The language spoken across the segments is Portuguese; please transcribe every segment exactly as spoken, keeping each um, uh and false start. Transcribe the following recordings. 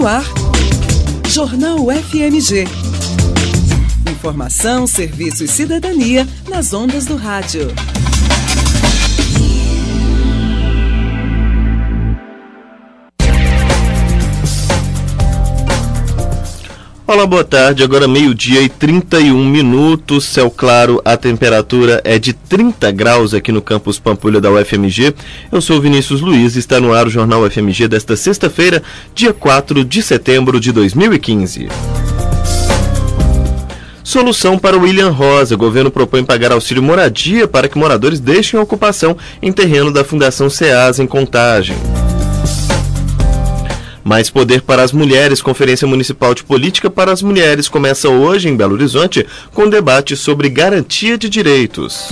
no ar, Jornal F M G. Informação, serviço e cidadania nas ondas do rádio. Olá, boa tarde. Agora meio-dia e trinta e um minutos, céu claro, a temperatura é de trinta graus aqui no campus Pampulha da U F M G. Eu sou o Vinícius Luiz e está no ar o Jornal U F M G desta sexta-feira, dia quatro de setembro de dois mil e quinze. Solução para William Rosa. O governo propõe pagar auxílio moradia para que moradores deixem a ocupação em terreno da Fundação SEASA em Contagem. Mais poder para as mulheres. Conferência Municipal de Política para as Mulheres começa hoje em Belo Horizonte com debate sobre garantia de direitos.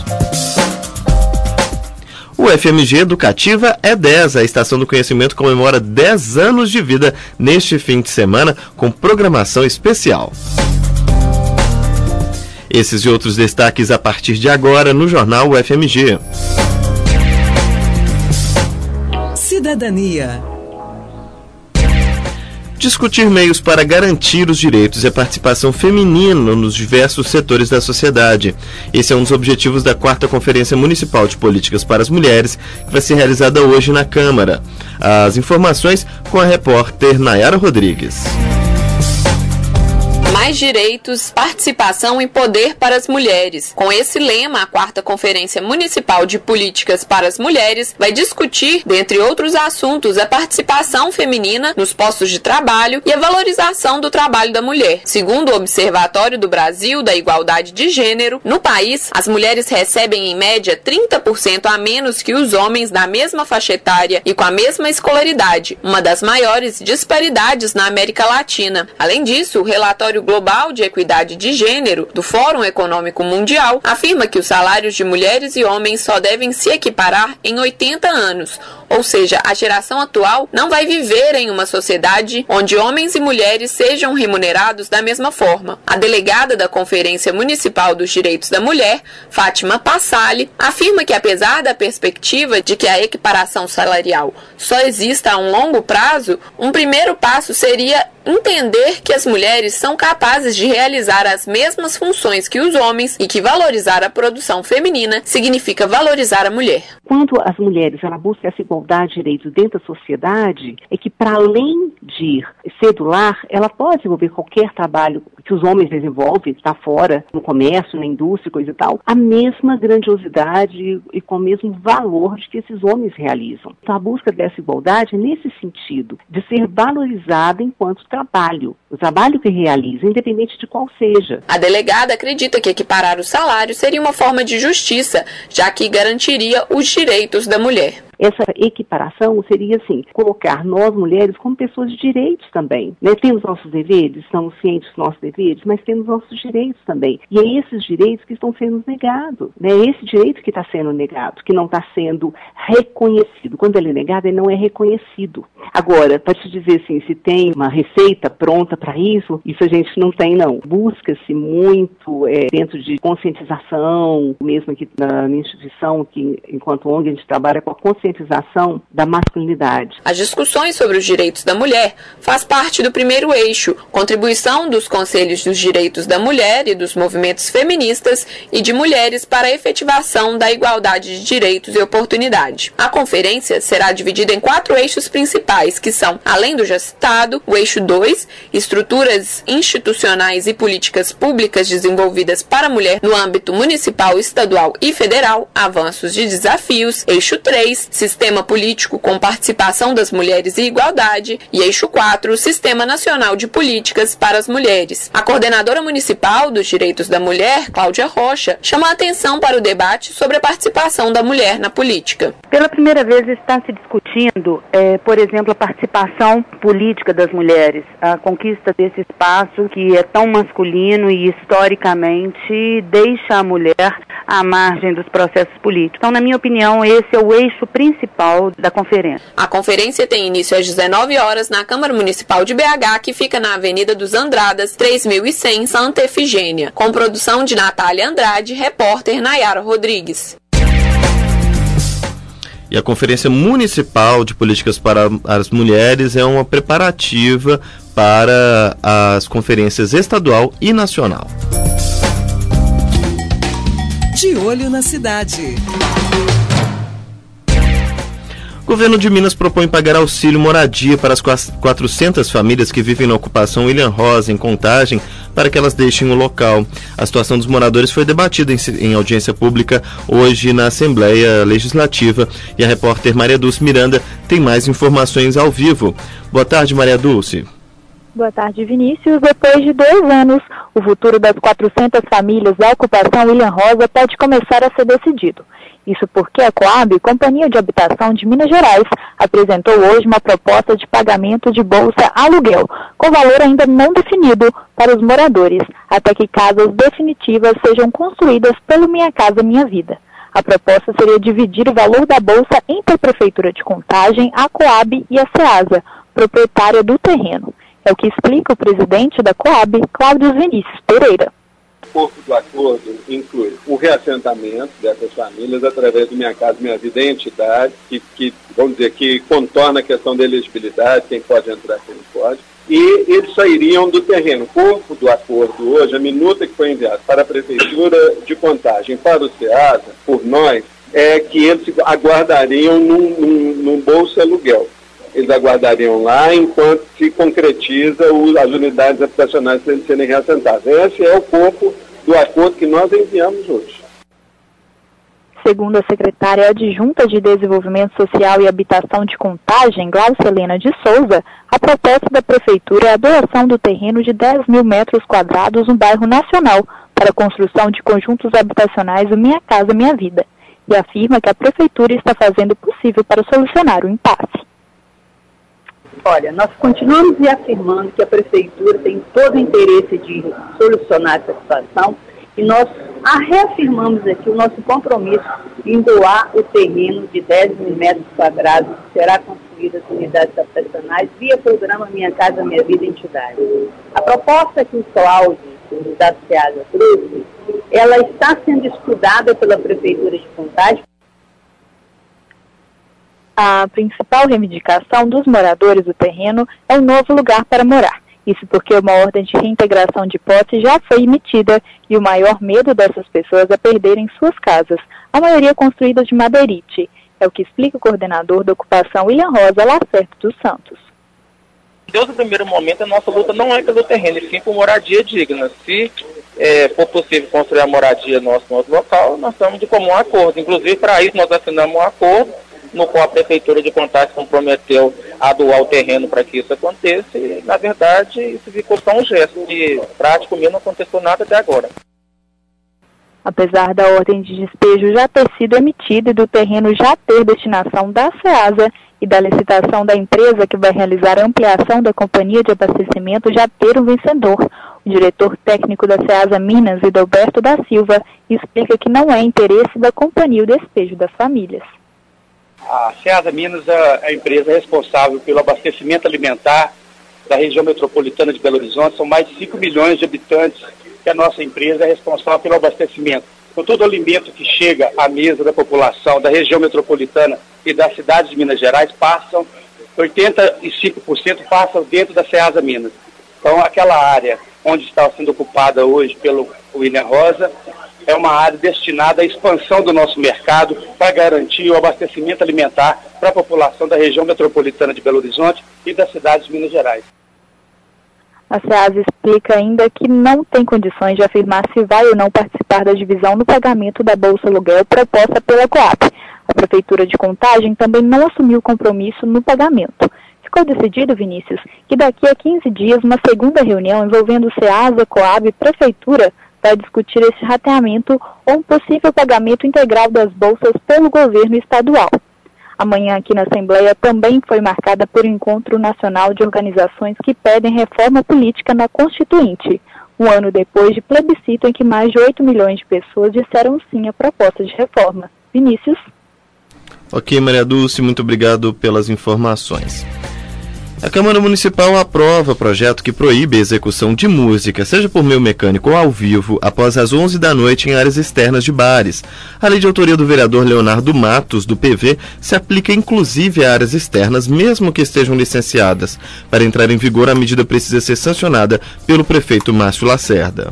O F M G Educativa é dez. A Estação do Conhecimento comemora dez anos de vida neste fim de semana com programação especial. Esses e outros destaques a partir de agora no Jornal U F M G. Cidadania. Discutir meios para garantir os direitos e a participação feminina nos diversos setores da sociedade. Esse é um dos objetivos da quarta Conferência Municipal de Políticas para as Mulheres, que vai ser realizada hoje na Câmara. As informações com a repórter Nayara Rodrigues. Mais direitos, participação e poder para as mulheres. Com esse lema, a quarta Conferência Municipal de Políticas para as Mulheres vai discutir, dentre outros assuntos, a participação feminina nos postos de trabalho e a valorização do trabalho da mulher. Segundo o Observatório do Brasil da Igualdade de Gênero, no país, as mulheres recebem em média trinta por cento a menos que os homens da mesma faixa etária e com a mesma escolaridade, uma das maiores disparidades na América Latina. Além disso, o relatório Global de Equidade de Gênero do Fórum Econômico Mundial afirma que os salários de mulheres e homens só devem se equiparar em oitenta anos, ou seja, a geração atual não vai viver em uma sociedade onde homens e mulheres sejam remunerados da mesma forma. A delegada da Conferência Municipal dos Direitos da Mulher, Fátima Passali, afirma que apesar da perspectiva de que a equiparação salarial só exista a um longo prazo, um primeiro passo seria entender que as mulheres são capazes de realizar as mesmas funções que os homens e que valorizar a produção feminina significa valorizar a mulher. Quando as mulheres ela buscam essa igualdade de direitos dentro da sociedade, é que para além de ser do lar, ela pode desenvolver qualquer trabalho que os homens desenvolvem, está fora, no comércio, na indústria, coisa e tal, a mesma grandiosidade e com o mesmo valor de que esses homens realizam. Então a busca dessa igualdade é nesse sentido, de ser valorizada enquanto trabalho, o trabalho que realiza, independente de qual seja. A delegada acredita que equiparar o salário seria uma forma de justiça, já que garantiria os direitos da mulher. Essa equiparação seria, assim, colocar nós, mulheres, como pessoas de direitos também. Né? Temos nossos deveres, estamos cientes dos nossos deveres, mas temos nossos direitos também. E é esses direitos que estão sendo negados. Né? É esse direito que está sendo negado, que não está sendo reconhecido. Quando ele é negado, ele não é reconhecido. Agora, para te dizer assim, se tem uma receita pronta para isso, isso a gente não tem, não. Busca-se muito é, dentro de conscientização, mesmo aqui na minha instituição, que enquanto O N G a gente trabalha com a conscientização da masculinidade. As discussões sobre os direitos da mulher faz parte do primeiro eixo, contribuição dos Conselhos dos Direitos da Mulher e dos movimentos feministas e de mulheres para a efetivação da igualdade de direitos e oportunidade. A conferência será dividida em quatro eixos principais, que são, além do já citado, o eixo dois, estruturas institucionais e políticas públicas desenvolvidas para a mulher no âmbito municipal, estadual e federal, avanços e desafios, eixo três, Sistema Político com Participação das Mulheres e Igualdade, e eixo quatro, Sistema Nacional de Políticas para as Mulheres. A coordenadora municipal dos Direitos da Mulher, Cláudia Rocha, chama a atenção para o debate sobre a participação da mulher na política. Pela primeira vez está se discutindo, é, por exemplo, a participação política das mulheres, a conquista desse espaço que é tão masculino e historicamente deixa a mulher à margem dos processos políticos. Então, na minha opinião, esse é o eixo principal da conferência. A conferência tem início às dezenove horas na Câmara Municipal de B H, que fica na Avenida dos Andradas, três mil e cem, Santa Efigênia, com produção de Natália Andrade, repórter Nayara Rodrigues. E a Conferência Municipal de Políticas para as Mulheres é uma preparativa para as conferências estadual e nacional. De olho na cidade. O governo de Minas propõe pagar auxílio moradia para as quatrocentas famílias que vivem na ocupação William Rosa, em Contagem, para que elas deixem o local. A situação dos moradores foi debatida em, em audiência pública hoje na Assembleia Legislativa e a repórter Maria Dulce Miranda tem mais informações ao vivo. Boa tarde, Maria Dulce. Boa tarde, Vinícius. Depois de dois anos, o futuro das quatrocentas famílias da ocupação William Rosa pode começar a ser decidido. Isso porque a Coab, Companhia de Habitação de Minas Gerais, apresentou hoje uma proposta de pagamento de bolsa aluguel, com valor ainda não definido para os moradores, até que casas definitivas sejam construídas pelo Minha Casa Minha Vida. A proposta seria dividir o valor da bolsa entre a Prefeitura de Contagem, a Coab e a SEASA, proprietária do terreno. É o que explica o presidente da Coab, Cláudio Vinícius Pereira. O corpo do acordo inclui o reassentamento dessas famílias através do Minha Casa Minha Vida, entidade que, que, vamos dizer, que contorna a questão da elegibilidade, quem pode entrar, quem não pode, e eles sairiam do terreno. O corpo do acordo hoje, a minuta que foi enviada para a Prefeitura de Contagem, para o SEASA, por nós, é que eles aguardariam num, num, num bolsa aluguel. Eles aguardariam lá enquanto se concretiza o, as unidades habitacionais serem reassentadas. Esse é o corpo do acordo que nós enviamos hoje. Segundo a secretária adjunta de Desenvolvimento Social e Habitação de Contagem, Glaucia Helena de Souza, a proposta da Prefeitura é a doação do terreno de dez mil metros quadrados no bairro Nacional para a construção de conjuntos habitacionais do Minha Casa Minha Vida, e afirma que a Prefeitura está fazendo o possível para solucionar o impasse. Olha, nós continuamos reafirmando que a Prefeitura tem todo o interesse de solucionar essa situação e nós a reafirmamos aqui o nosso compromisso em doar o terreno de dez mil metros quadrados que será construído as unidades habitacionais via programa Minha Casa Minha Vida Entidade. A proposta que o Cláudio da SEASA trouxe, ela está sendo estudada pela Prefeitura de Contagem. A principal reivindicação dos moradores do terreno é um novo lugar para morar. Isso porque uma ordem de reintegração de posse já foi emitida e o maior medo dessas pessoas é perderem suas casas, a maioria construídas de madeirite. É o que explica o coordenador da ocupação William Rosa, Lacerto dos Santos. Desde o primeiro momento, a nossa luta não é pelo terreno, e sim por moradia digna. Se é, for possível construir a moradia nossa no outro local, nós estamos de comum acordo. Inclusive, para isso, nós assinamos um acordo no qual a Prefeitura de Contagem se comprometeu a doar o terreno para que isso aconteça, e, na verdade, isso ficou só um gesto, de prático mesmo não aconteceu nada até agora. Apesar da ordem de despejo já ter sido emitida e do terreno já ter destinação da SEASA e da licitação da empresa que vai realizar a ampliação da companhia de abastecimento já ter um vencedor, o diretor técnico da SEASA Minas, Edalberto da Silva, explica que não é interesse da companhia o despejo das famílias. A SEASA Minas é a empresa responsável pelo abastecimento alimentar da região metropolitana de Belo Horizonte. São mais de cinco milhões de habitantes que a nossa empresa é responsável pelo abastecimento. Então, todo o alimento que chega à mesa da população da região metropolitana e das cidades de Minas Gerais, passam, oitenta e cinco por cento passam dentro da SEASA Minas. Então, aquela área onde está sendo ocupada hoje pelo William Rosa é uma área destinada à expansão do nosso mercado para garantir o abastecimento alimentar para a população da região metropolitana de Belo Horizonte e das cidades de Minas Gerais. A SEASA explica ainda que não tem condições de afirmar se vai ou não participar da divisão no pagamento da Bolsa Aluguel proposta pela Coab. A Prefeitura de Contagem também não assumiu compromisso no pagamento. Ficou decidido, Vinícius, que daqui a quinze dias uma segunda reunião envolvendo SEASA, Coab e Prefeitura vai discutir esse rateamento ou um possível pagamento integral das bolsas pelo governo estadual. Amanhã aqui na Assembleia também foi marcada por encontro nacional de organizações que pedem reforma política na Constituinte, um ano depois de plebiscito em que mais de oito milhões de pessoas disseram sim à proposta de reforma. Vinícius? Ok, Maria Dulce, muito obrigado pelas informações. A Câmara Municipal aprova projeto que proíbe a execução de música, seja por meio mecânico ou ao vivo, após as onze da noite em áreas externas de bares. A lei de autoria do vereador Leonardo Matos, do P V, se aplica inclusive a áreas externas, mesmo que estejam licenciadas. Para entrar em vigor, a medida precisa ser sancionada pelo prefeito Márcio Lacerda.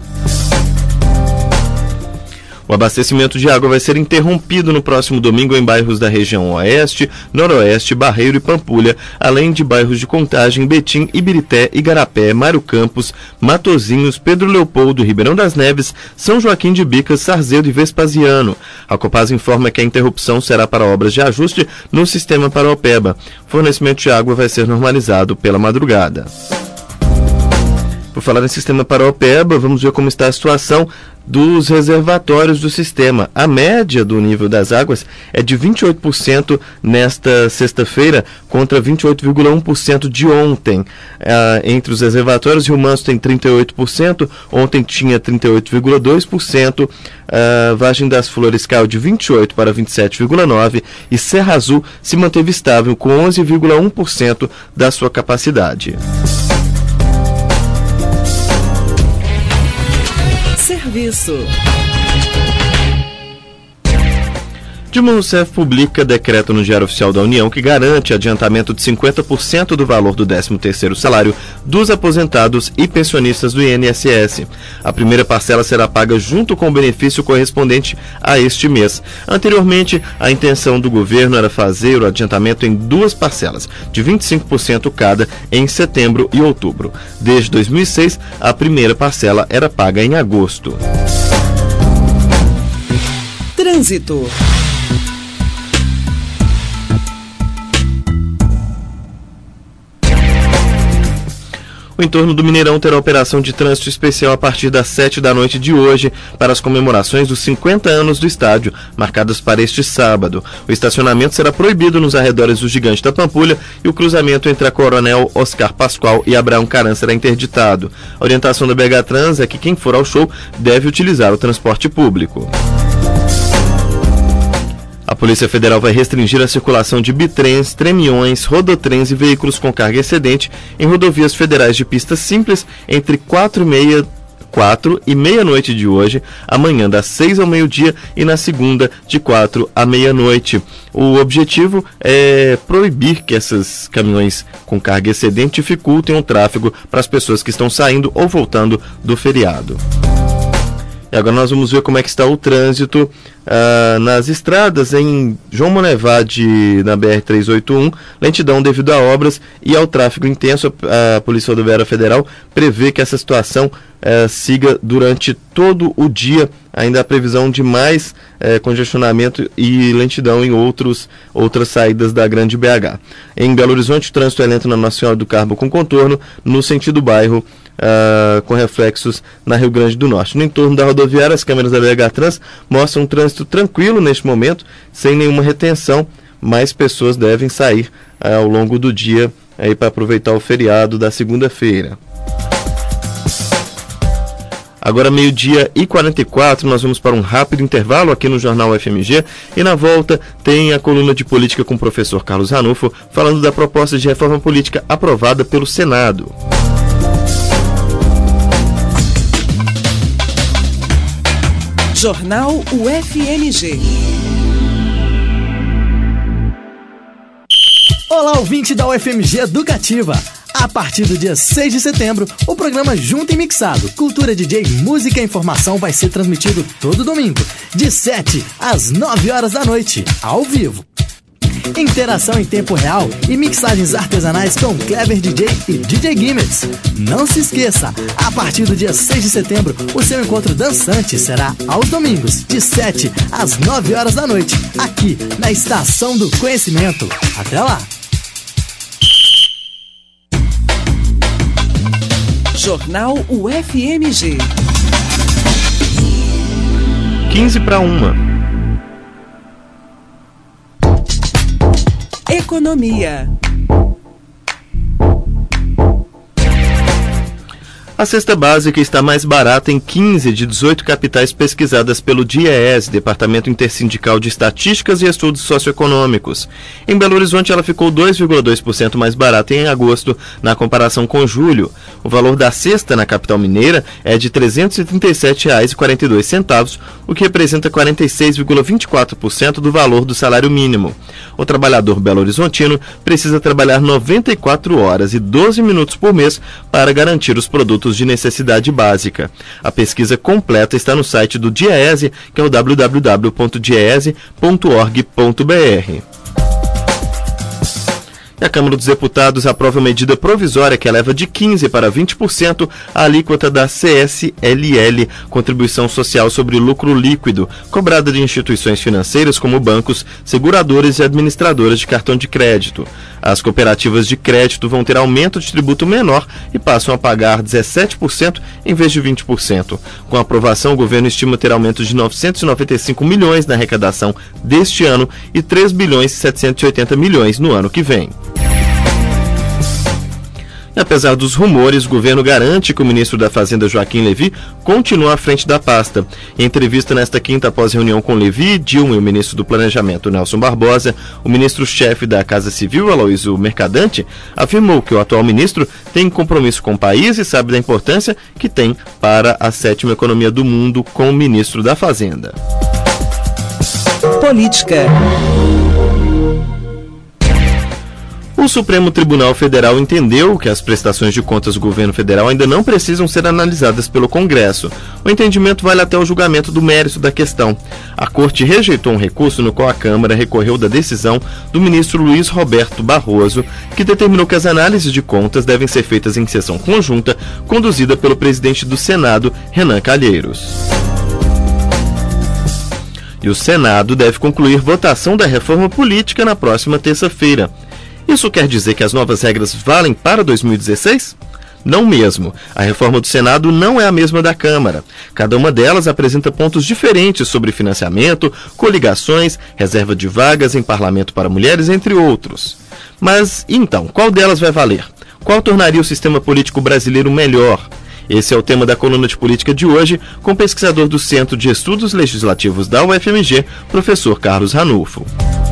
O abastecimento de água vai ser interrompido no próximo domingo em bairros da região Oeste, Noroeste, Barreiro e Pampulha, além de bairros de Contagem, Betim, Ibirité, Igarapé, Mário Campos, Matozinhos, Pedro Leopoldo, Ribeirão das Neves, São Joaquim de Bicas, Sarzedo e Vespasiano. A Copasa informa que a interrupção será para obras de ajuste no sistema Paraopeba. O fornecimento de água vai ser normalizado pela madrugada. Por falar em sistema Paraopeba, vamos ver como está a situação dos reservatórios do sistema. A média do nível das águas é de vinte e oito por cento nesta sexta-feira, contra vinte e oito vírgula um por cento de ontem. Ah, entre os reservatórios, Rio Manso tem trinta e oito por cento, ontem tinha trinta e oito vírgula dois por cento, ah, Vargem das Flores caiu de vinte e oito para vinte e sete vírgula nove por cento e Serra Azul se manteve estável com onze vírgula um por cento da sua capacidade. Serviço. Dilma Rousseff publica decreto no Diário Oficial da União que garante adiantamento de cinquenta por cento do valor do décimo terceiro salário dos aposentados e pensionistas do I N S S. A primeira parcela será paga junto com o benefício correspondente a este mês. Anteriormente, a intenção do governo era fazer o adiantamento em duas parcelas, de vinte e cinco por cento cada, em setembro e outubro. Desde dois mil e seis, a primeira parcela era paga em agosto. Trânsito. O entorno do Mineirão terá operação de trânsito especial a partir das sete da noite de hoje para as comemorações dos cinquenta anos do estádio, marcadas para este sábado. O estacionamento será proibido nos arredores do Gigante da Pampulha e o cruzamento entre a Coronel Oscar Pascoal e Abraão Caran será interditado. A orientação da B H Trans é que quem for ao show deve utilizar o transporte público. A Polícia Federal vai restringir a circulação de bitrens, tremiões, rodotrens e veículos com carga excedente em rodovias federais de pista simples entre quatro e meia quatro e meia-noite de hoje, amanhã das seis ao meio-dia e na segunda de quatro à meia-noite. O objetivo é proibir que esses caminhões com carga excedente dificultem o tráfego para as pessoas que estão saindo ou voltando do feriado. E agora nós vamos ver como é que está o trânsito uh, nas estradas em João Monevade, na B R trezentos e oitenta e um, lentidão devido a obras e ao tráfego intenso. A Polícia Rodoviária Federal prevê que essa situação uh, siga durante todo o dia. Ainda há previsão de mais uh, congestionamento e lentidão em outros, outras saídas da Grande B H. Em Belo Horizonte, o trânsito é lento na Nossa Senhora do Carmo com contorno, no sentido bairro, Uh, com reflexos na Rio Grande do Norte. No entorno da rodoviária, as câmeras da B H Trans mostram um trânsito tranquilo neste momento, sem nenhuma retenção. Mais pessoas devem sair uh, ao longo do dia aí para aproveitar o feriado da segunda-feira. Agora meio-dia e quarenta e quatro, nós vamos para um rápido intervalo aqui no Jornal F M G e na volta tem a coluna de política com o professor Carlos Ranulfo falando da proposta de reforma política aprovada pelo Senado. Jornal U F M G. Olá, ouvinte da U F M G Educativa. A partir do dia seis de setembro, o programa Junto e Mixado, Cultura D J, Música e Informação vai ser transmitido todo domingo, de sete às nove horas da noite, ao vivo. Interação em tempo real e mixagens artesanais com Clever D J e D J Gimmets. Não se esqueça, a partir do dia seis de setembro, o seu encontro dançante será aos domingos, de sete às nove horas da noite, aqui na Estação do Conhecimento. Até lá! Jornal U F M G. quinze para uma. Economia. A cesta básica está mais barata em quinze de dezoito capitais pesquisadas pelo DIEESE, Departamento Intersindical de Estatísticas e Estudos Socioeconômicos. Em Belo Horizonte, ela ficou dois vírgula dois por cento mais barata em agosto, na comparação com julho. O valor da cesta na capital mineira é de trezentos e trinta e sete reais e quarenta e dois centavos, o que representa quarenta e seis vírgula vinte e quatro por cento do valor do salário mínimo. O trabalhador belo-horizontino precisa trabalhar noventa e quatro horas e doze minutos por mês para garantir os produtos de necessidade básica. A pesquisa completa está no site do DIEESE, que é o w w w ponto diese ponto org ponto b r. A Câmara dos Deputados aprova a medida provisória que eleva de quinze por cento para vinte por cento a alíquota da C S L L, Contribuição Social sobre Lucro Líquido, cobrada de instituições financeiras como bancos, seguradoras e administradoras de cartão de crédito. As cooperativas de crédito vão ter aumento de tributo menor e passam a pagar dezessete por cento em vez de vinte por cento. Com a aprovação, o governo estima ter aumento de novecentos e noventa e cinco milhões na arrecadação deste ano e três bilhões e setecentos e oitenta milhões no ano que vem. Apesar dos rumores, o governo garante que o ministro da Fazenda, Joaquim Levy, continua à frente da pasta. Em entrevista nesta quinta, após reunião com Levy, Dilma e o ministro do Planejamento, Nelson Barbosa, o ministro-chefe da Casa Civil, Aloysio Mercadante, afirmou que o atual ministro tem compromisso com o país e sabe da importância que tem para a sétima economia do mundo como ministro da Fazenda. Política. O Supremo Tribunal Federal entendeu que as prestações de contas do governo federal ainda não precisam ser analisadas pelo Congresso. O entendimento vale até o julgamento do mérito da questão. A Corte rejeitou um recurso no qual a Câmara recorreu da decisão do ministro Luiz Roberto Barroso, que determinou que as análises de contas devem ser feitas em sessão conjunta, conduzida pelo presidente do Senado, Renan Calheiros. E o Senado deve concluir votação da reforma política na próxima terça-feira. Isso quer dizer que as novas regras valem para dois mil e dezesseis? Não mesmo. A reforma do Senado não é a mesma da Câmara. Cada uma delas apresenta pontos diferentes sobre financiamento, coligações, reserva de vagas em parlamento para mulheres, entre outros. Mas, então, qual delas vai valer? Qual tornaria o sistema político brasileiro melhor? Esse é o tema da coluna de política de hoje, com o pesquisador do Centro de Estudos Legislativos da U F M G, professor Carlos Ranulfo.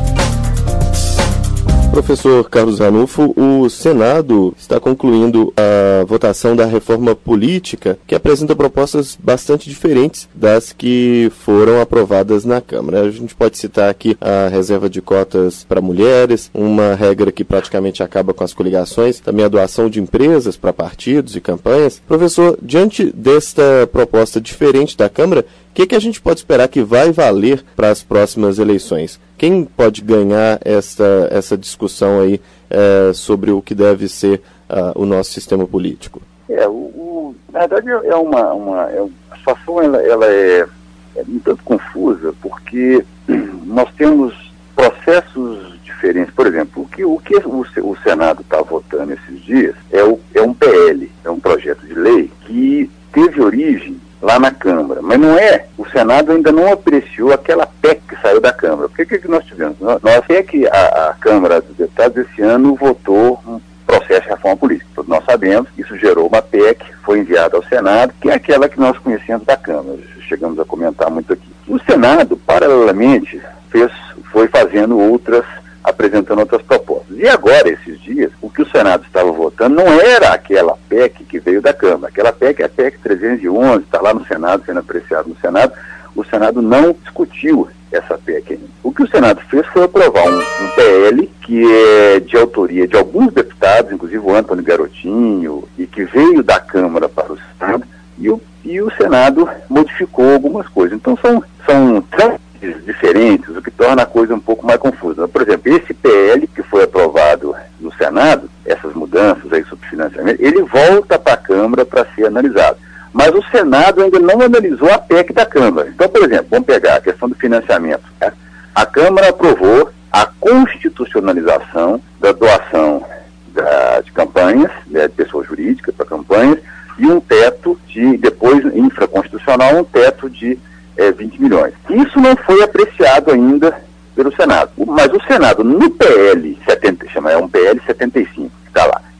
Professor Carlos Ranulfo, o Senado está concluindo a votação da reforma política, que apresenta propostas bastante diferentes das que foram aprovadas na Câmara. A gente pode citar aqui a reserva de cotas para mulheres, uma regra que praticamente acaba com as coligações, também a doação de empresas para partidos e campanhas. Professor, diante desta proposta diferente da Câmara, o que, que a gente pode esperar que vai valer para as próximas eleições? Quem pode ganhar essa, essa discussão aí é, sobre o que deve ser uh, o nosso sistema político? É, o, o, na verdade é uma, uma é, a situação ela, ela é, é um tanto confusa, porque nós temos processos diferentes. Por exemplo, o que o, que o, o Senado está votando esses dias é, o, é um P L, é um projeto de lei que teve origem lá na Câmara, mas não é, o Senado ainda não apreciou aquela P E C que saiu da Câmara. Porque o que, que nós tivemos? Nós, nós é que a, a Câmara dos Deputados esse ano votou um processo de reforma política. Todos nós sabemos, isso gerou uma P E C, foi enviada ao Senado, que é aquela que nós conhecemos da Câmara, chegamos a comentar muito aqui. O Senado, paralelamente, fez, foi fazendo outras, apresentando outras propostas. E agora, esses dias, o que o Senado estava votando não era aquela P E C que veio da Câmara. Aquela P E C é a P E C trezentos e onze, está lá no Senado, sendo apreciado no Senado. O Senado não discutiu essa P E C ainda. O que o Senado fez foi aprovar um, um P L que é de autoria de alguns deputados, inclusive o Antônio Garotinho, e que veio da Câmara para o Senado, e o, e o Senado modificou algumas coisas. Então são, são diferentes, o que torna a coisa um pouco mais confusa. Por exemplo, esse P L que foi aprovado no Senado, essas mudanças aí sobre financiamento, ele volta para a Câmara para ser analisado. Mas o Senado ainda não analisou a P E C da Câmara. Então, por exemplo, vamos pegar a questão do financiamento. Né? A Câmara aprovou a constitucionalização da doação da, de campanhas, né, de pessoas jurídicas para campanhas, e um teto de, depois, infraconstitucional, um teto de É, vinte milhões. Isso não foi apreciado ainda pelo Senado. Mas o Senado, no P L setenta, chama, é um P L setenta e cinco, que está lá, de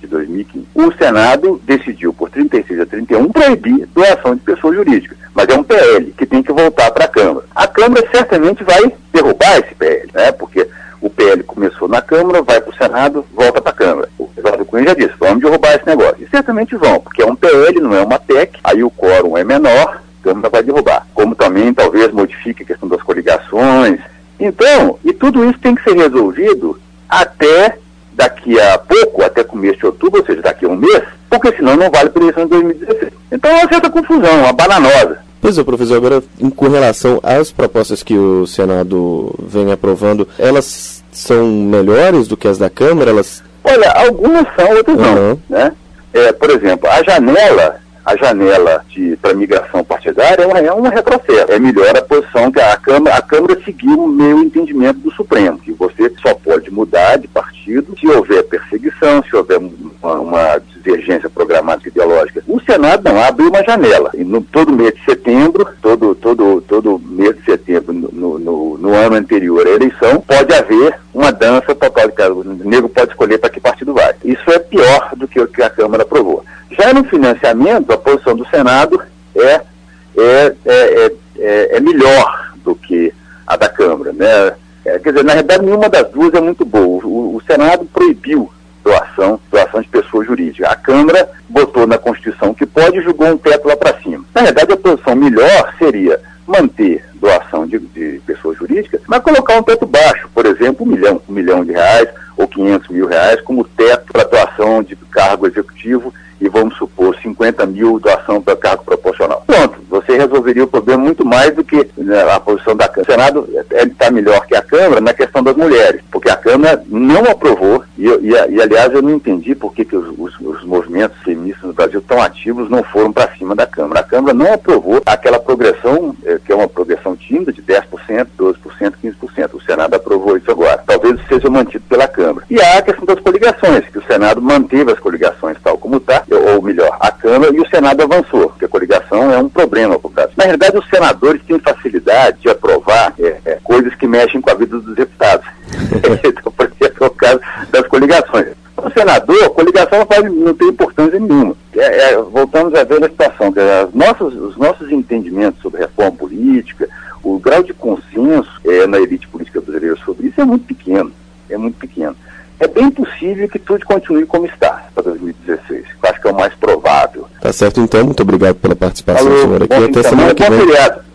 dois mil e quinze. O Senado decidiu, por trinta e seis a trinta e um, proibir doação de pessoas jurídicas. Mas é um P L que tem que voltar para a Câmara. A Câmara certamente vai derrubar esse P L, né? Porque o P L começou na Câmara, vai para o Senado, volta para a Câmara. O Eduardo Cunha já disse, vamos derrubar esse negócio. E certamente vão, porque é um P L, não é uma P E C, aí o quórum é menor, a Câmara vai derrubar. Como também talvez modifique a questão das coligações. Então, e tudo isso tem que ser resolvido até daqui a pouco, até começo de outubro, ou seja, daqui a um mês, porque senão não vale para a eleição de dois mil e dezesseis. Então é uma certa confusão, uma bananosa. Pois é, professor, agora com relação às propostas que o Senado vem aprovando, elas são melhores do que as da Câmara? Elas... Olha, algumas são, outras não. Uhum. Né? É, por exemplo, a janela, a janela para migração partidária é um, é um retrocesso. É melhor a posição que a Câmara, a Câmara seguiu o meu entendimento do Supremo, que você só pode mudar de partido se houver perseguição, se houver uma, uma divergência programática ideológica. O Senado não abre uma janela. E no, todo mês de setembro, todo, todo, todo mês de setembro, no, no, no ano anterior à eleição, pode haver uma dança total. O nego pode escolher para que partido vai. Isso é pior do que o que a Câmara aprovou. Já no financiamento, a posição do Senado é, é, é, é, é, é melhor do que a da Câmara, né? É, quer dizer, na realidade, nenhuma das duas é muito boa. O, o Senado proibiu doação, doação de pessoa jurídica. A Câmara botou na Constituição que pode e julgou um teto lá para cima. Na realidade, a posição melhor seria manter doação de, de pessoa jurídica, mas colocar um teto baixo, por exemplo, um milhão, um milhão de reais ou quinhentos mil reais como teto para doação de cargo executivo e, vamos supor, cinquenta mil doação para cargo proporcional. Pronto, você resolveria o problema muito mais do que, né, a posição da Câmara. O Senado está melhor que a Câmara na questão das mulheres, porque a Câmara não aprovou, e, e, e aliás, eu não entendi por que, que os, os, os movimentos feministas no Brasil tão ativos não foram para cima da Câmara. A Câmara não aprovou aquela progressão, eh, que é uma progressão tímida de dez por cento, doze por cento, quinze por cento. O Senado aprovou isso agora. Talvez seja mantido pela Câmara. E há a questão das coligações, que o Senado manteve as coligações tal como está, ou melhor, a Câmara, e o Senado avançou, porque a coligação é um problema para o Brasil. Na verdade, os senadores têm facilidade de aprovar é, é, coisas que mexem com a vida dos deputados. Então, por exemplo, é o caso das coligações. O senador, a coligação não, faz, não tem importância nenhuma. É, é, voltamos a ver a situação, que as nossas, os nossos entendimentos sobre reforma política, o grau de consenso é, na elite política brasileira sobre isso é muito pequeno, é muito pequeno. É bem possível que tudo continue como está para dois mil e dezesseis. Eu acho que é o mais provável. Tá certo, então. Muito obrigado pela participação, Alô, senhor, aqui. Bom, até semana que vem.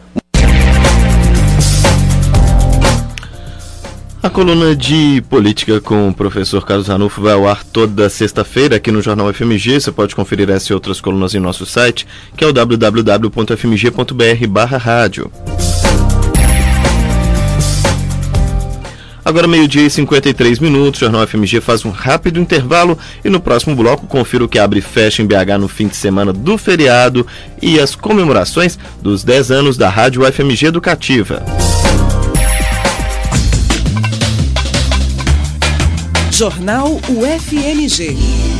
A coluna de política com o professor Carlos Ranulfo vai ao ar toda sexta-feira aqui no Jornal F M G. Você pode conferir essa e outras colunas em nosso site, que é o w w w ponto f m g ponto b r barra rádio. Agora meio-dia e cinquenta e três minutos, o Jornal F M G faz um rápido intervalo e no próximo bloco confira o que abre e fecha em B H no fim de semana do feriado e as comemorações dos dez anos da Rádio F M G Educativa. Jornal U F M G.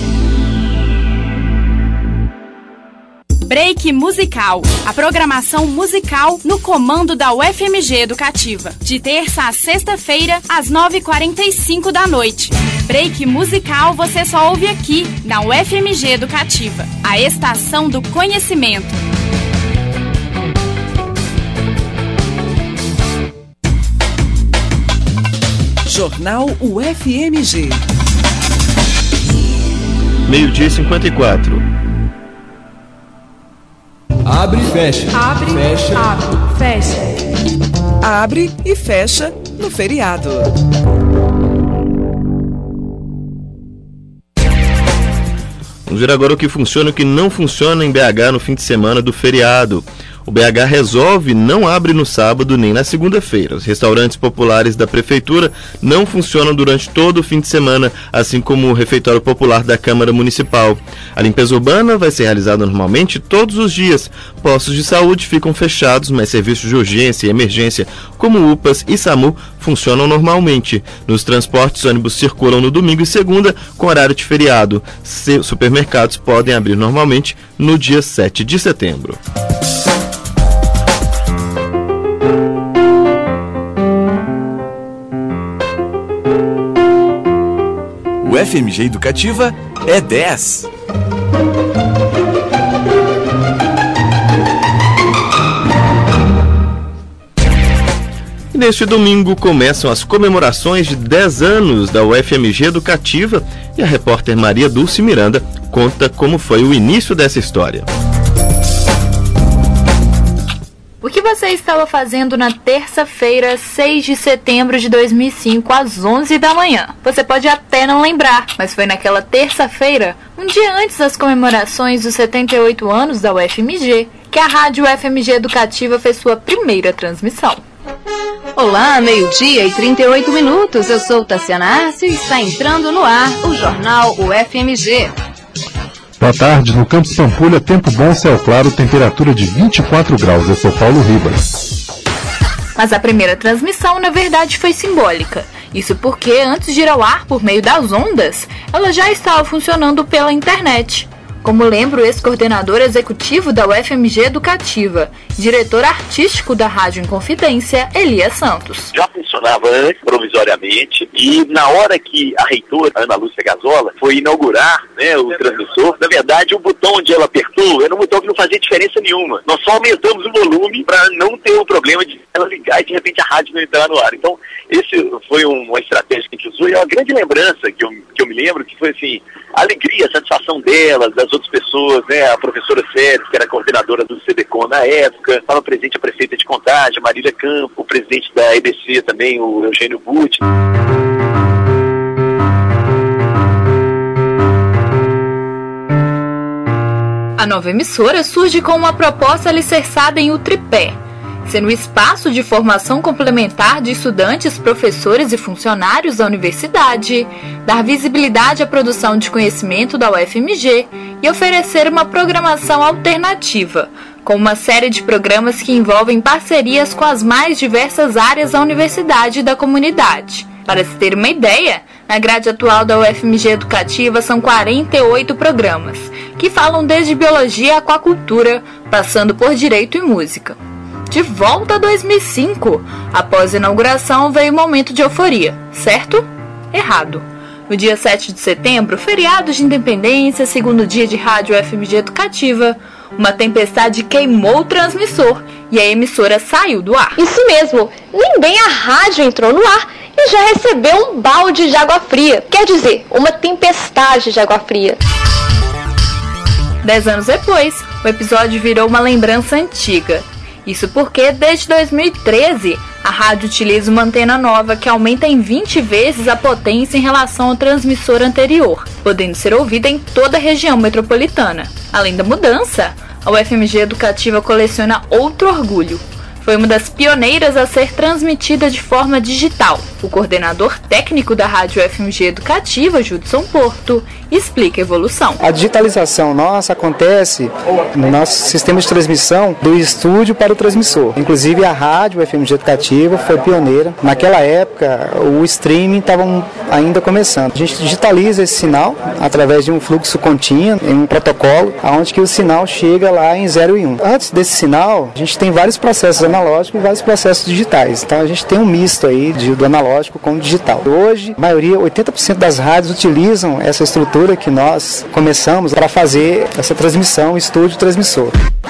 Break Musical, a programação musical no comando da U F M G Educativa. De terça a sexta-feira, às nove e quarenta e cinco da noite. Break Musical você só ouve aqui, na U F M G Educativa, a estação do conhecimento. Jornal U F M G. Meio-dia e cinquenta e quatro. Abre e fecha. Abre, fecha. abre, fecha. Abre e fecha no feriado. Vamos ver agora o que funciona e o que não funciona em B H no fim de semana do feriado. O B H Resolve não abre no sábado nem na segunda-feira. Os restaurantes populares da Prefeitura não funcionam durante todo o fim de semana, assim como o refeitório popular da Câmara Municipal. A limpeza urbana vai ser realizada normalmente todos os dias. Postos de saúde ficam fechados, mas serviços de urgência e emergência, como U P A S e SAMU, funcionam normalmente. Nos transportes, ônibus circulam no domingo e segunda, com horário de feriado. Supermercados podem abrir normalmente no dia sete de setembro. O F M G Educativa é dez. E neste domingo começam as comemorações de dez anos da U F M G Educativa e a repórter Maria Dulce Miranda conta como foi o início dessa história. O que você estava fazendo na terça-feira, seis de setembro de dois mil e cinco, às onze da manhã? Você pode até não lembrar, mas foi naquela terça-feira, um dia antes das comemorações dos setenta e oito anos da U F M G, que a rádio U F M G Educativa fez sua primeira transmissão. Olá, meio-dia e trinta e oito minutos. Eu sou Tassiana Arce e está entrando no ar o Jornal U F M G. Boa tarde, no Campus Pampulha, tempo bom, céu claro, temperatura de vinte e quatro graus. Eu sou Paulo Ribas. Mas a primeira transmissão, na verdade, foi simbólica. Isso porque, antes de ir ao ar por meio das ondas, ela já estava funcionando pela internet. Como lembra o ex-coordenador executivo da U F M G Educativa, diretor artístico da Rádio Inconfidência, Elias Santos. Já funcionava antes, provisoriamente, e na hora que a reitora, Ana Lúcia Gazola, foi inaugurar, né, o transmissor, na verdade o botão onde ela apertou era um botão que não fazia diferença nenhuma. Nós só aumentamos o volume para não ter o problema de ela ligar e de repente a rádio não entrar no ar. Então, esse foi uma estratégia que a gente usou e é uma grande lembrança que eu, que eu me lembro, que foi assim, a alegria, a satisfação delas, das outras pessoas, né, a professora Félix, que era coordenadora do C D C O M na época, estava presente a prefeita de Contagem, a Marília Campo, o presidente da E B C também, o Eugênio Butti. A nova emissora surge com uma proposta alicerçada em o tripé, sendo o espaço de formação complementar de estudantes, professores e funcionários da universidade, dar visibilidade à produção de conhecimento da U F M G e oferecer uma programação alternativa, com uma série de programas que envolvem parcerias com as mais diversas áreas da universidade e da comunidade. Para se ter uma ideia, na grade atual da U F M G Educativa são quarenta e oito programas, que falam desde biologia à aquacultura, passando por direito e música. De volta a dois mil e cinco, após a inauguração veio um momento de euforia, certo? Errado. No dia sete de setembro, feriado de independência, segundo dia de rádio U F M G Educativa, uma tempestade queimou o transmissor e a emissora saiu do ar. Isso mesmo, nem bem a rádio entrou no ar e já recebeu um balde de água fria, quer dizer, uma tempestade de água fria. Dez anos depois, o episódio virou uma lembrança antiga. Isso porque, desde dois mil e treze, a rádio utiliza uma antena nova que aumenta em vinte vezes a potência em relação ao transmissor anterior, podendo ser ouvida em toda a região metropolitana. Além da mudança, a U F M G Educativa coleciona outro orgulho. Foi uma das pioneiras a ser transmitida de forma digital. O coordenador técnico da rádio U F M G Educativa, Judson Porto, explica a evolução. A digitalização nossa acontece no nosso sistema de transmissão do estúdio para o transmissor. Inclusive a rádio U F M G Educativa foi pioneira. Naquela época o streaming estava ainda começando. A gente digitaliza esse sinal através de um fluxo contínuo, em um protocolo, onde que o sinal chega lá em zero e um. Antes desse sinal, a gente tem vários processos analógicos e vários processos digitais. Então a gente tem um misto aí de, do analógico com o digital. Hoje, a maioria, oitenta por cento das rádios utilizam essa estrutura que nós começamos para fazer essa transmissão estúdio-transmissor.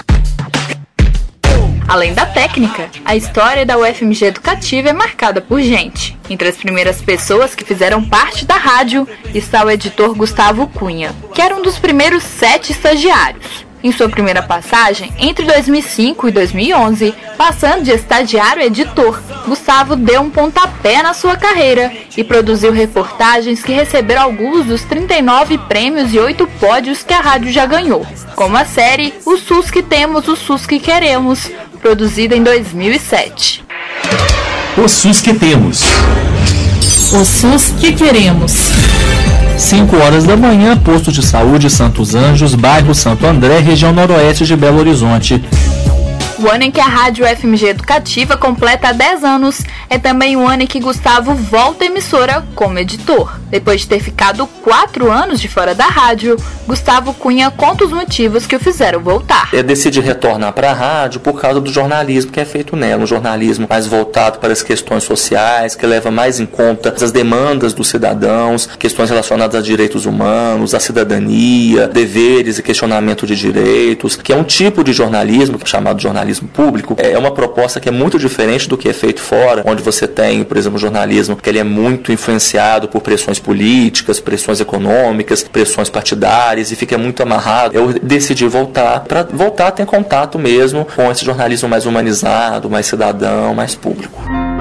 Além da técnica, a história da U F M G Educativa é marcada por gente. Entre as primeiras pessoas que fizeram parte da rádio está o editor Gustavo Cunha, que era um dos primeiros sete estagiários. Em sua primeira passagem, entre dois mil e cinco e dois mil e onze, passando de estagiário a editor, Gustavo deu um pontapé na sua carreira e produziu reportagens que receberam alguns dos trinta e nove prêmios e oito pódios que a rádio já ganhou, como a série O SUS que Temos, o SUS que Queremos, produzida em dois mil e sete. O SUS que Temos. O SUS que Queremos. cinco horas da manhã, posto de saúde Santos Anjos, bairro Santo André, região noroeste de Belo Horizonte. O ano em que a Rádio F M G Educativa completa dez anos é também o ano em que Gustavo volta à emissora como editor. Depois de ter ficado quatro anos de fora da rádio, Gustavo Cunha conta os motivos que o fizeram voltar. Eu decidi retornar para a rádio por causa do jornalismo que é feito nela, um jornalismo mais voltado para as questões sociais, que leva mais em conta as demandas dos cidadãos, questões relacionadas a direitos humanos, a cidadania, deveres e questionamento de direitos, que é um tipo de jornalismo chamado jornalismo público. É uma proposta que é muito diferente do que é feito fora, onde você tem, por exemplo, o jornalismo que ele é muito influenciado por pressões políticas, pressões econômicas, pressões partidárias e fica muito amarrado. Eu decidi voltar para voltar a ter contato mesmo com esse jornalismo mais humanizado, mais cidadão, mais público.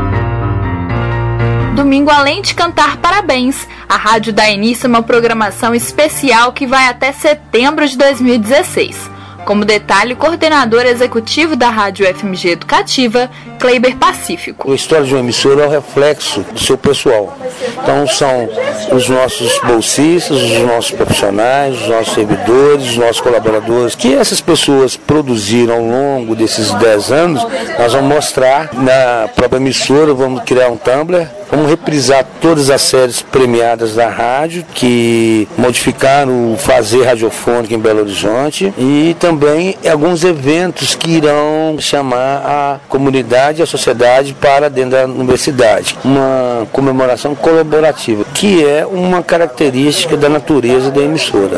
Domingo, além de cantar parabéns, a rádio dá início a uma programação especial que vai até setembro de dois mil e dezesseis. Como detalhe, o coordenador executivo da Rádio F M G Educativa, Kleiber Pacífico. A história de uma emissora é o reflexo do seu pessoal. Então são os nossos bolsistas, os nossos profissionais, os nossos servidores, os nossos colaboradores, que essas pessoas produziram ao longo desses dez anos. Nós vamos mostrar na própria emissora, vamos criar um Tumblr, vamos reprisar todas as séries premiadas da rádio, que modificaram o fazer radiofônico em Belo Horizonte, e também alguns eventos que irão chamar a comunidade e a sociedade para dentro da universidade. Uma comemoração colaborativa, que é uma característica da natureza da emissora.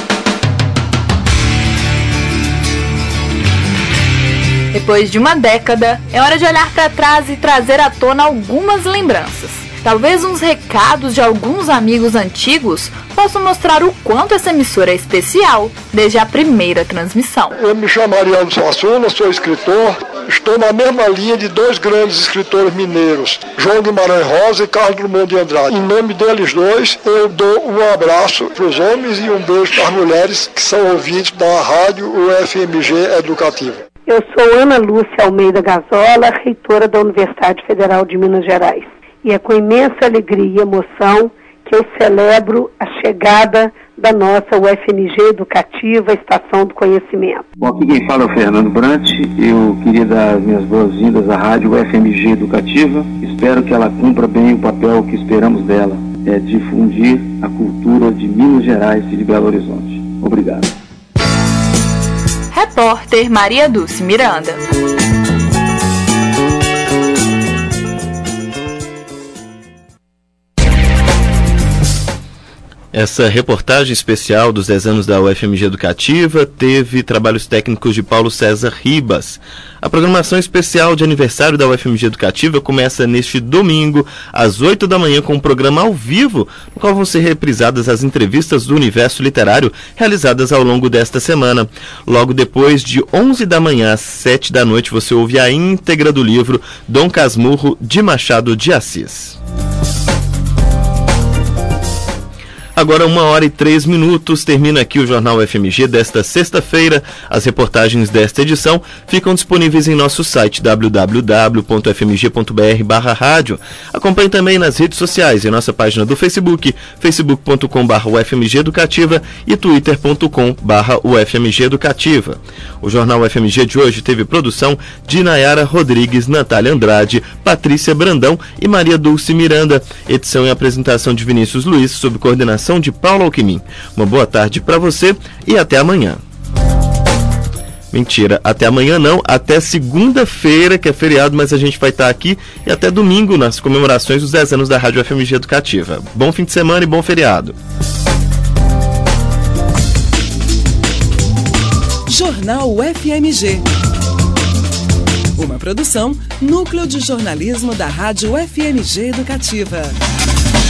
Depois de uma década, é hora de olhar para trás e trazer à tona algumas lembranças. Talvez uns recados de alguns amigos antigos possam mostrar o quanto essa emissora é especial desde a primeira transmissão. Eu me chamo Ariano Suassuna, sou escritor. Estou na mesma linha de dois grandes escritores mineiros, João Guimarães Rosa e Carlos Drummond de Andrade. Em nome deles dois, eu dou um abraço para os homens e um beijo para as mulheres que são ouvintes da rádio U F M G Educativa. Eu sou Ana Lúcia Almeida Gazola, reitora da Universidade Federal de Minas Gerais. E é com imensa alegria e emoção que eu celebro a chegada da nossa U F M G Educativa, Estação do Conhecimento. Bom, aqui quem fala é o Fernando Brant. Eu queria dar as minhas boas-vindas à Rádio U F M G Educativa. Espero que ela cumpra bem o papel que esperamos dela, é difundir a cultura de Minas Gerais e de Belo Horizonte. Obrigado. Repórter Maria Dulce Miranda. Essa reportagem especial dos dez anos da U F M G Educativa teve trabalhos técnicos de Paulo César Ribas. A programação especial de aniversário da U F M G Educativa começa neste domingo, às oito da manhã, com um programa ao vivo, no qual vão ser reprisadas as entrevistas do universo literário realizadas ao longo desta semana. Logo depois, de onze da manhã às sete da noite, você ouve a íntegra do livro Dom Casmurro, de Machado de Assis. Agora, uma hora e três minutos, termina aqui o Jornal F M G desta sexta-feira. As reportagens desta edição ficam disponíveis em nosso site w w w ponto f m g ponto b r barra rádio. Acompanhe também nas redes sociais, em nossa página do Facebook, facebook ponto com barra U F M G Educativa e twitter ponto com barra U F M G Educativa. O Jornal F M G de hoje teve produção de Nayara Rodrigues, Natália Andrade, Patrícia Brandão e Maria Dulce Miranda. Edição e apresentação de Vinícius Luiz, sob coordenação de Paulo Alquimim. Uma boa tarde para você e até amanhã. Mentira, até amanhã não, até segunda-feira, que é feriado, mas a gente vai estar aqui, e até domingo nas comemorações dos dez anos da Rádio F M G Educativa. Bom fim de semana e bom feriado. Jornal F M G. Uma produção, Núcleo de Jornalismo da Rádio F M G Educativa.